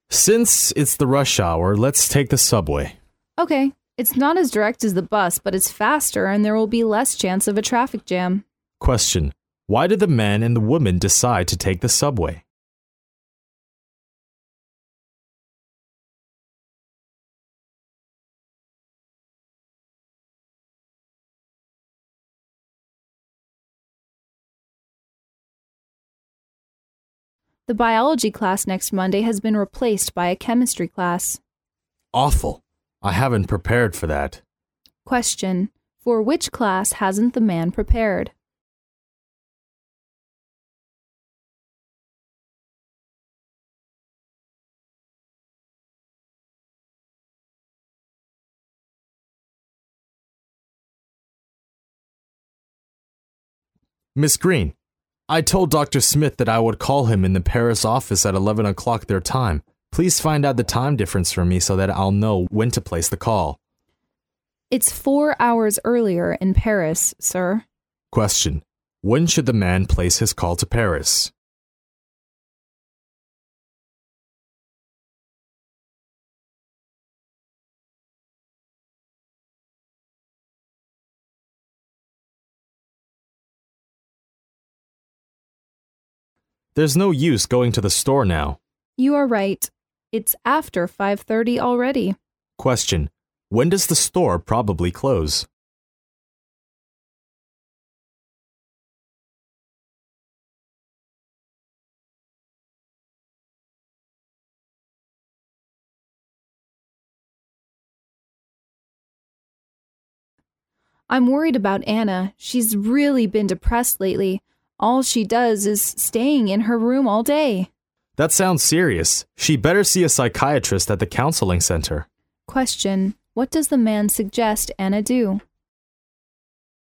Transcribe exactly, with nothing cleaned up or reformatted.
Since it's the rush hour, let's take the subway. Okay. It's not as direct as the bus, but it's faster and there will be less chance of a traffic jam. Question. Why did the man and the woman decide to take the subway? The biology class next Monday has been replaced by a chemistry class. Awful. I haven't prepared for that. Question. For which class hasn't the man prepared? Miss Green, I told Doctor Smith that I would call him in the Paris office at eleven o'clock their time. Please find out the time difference for me so that I'll know when to place the call. It's four hours earlier in Paris, sir. Question. When should the man place his call to Paris? There's no use going to the store now. You are right. It's after five thirty already. Question. When does the store probably close? I'm worried about Anna. She's really been depressed lately. All she does is staying in her room all day. That sounds serious. She better see a psychiatrist at the counseling center. Question. What does the man suggest Anna do?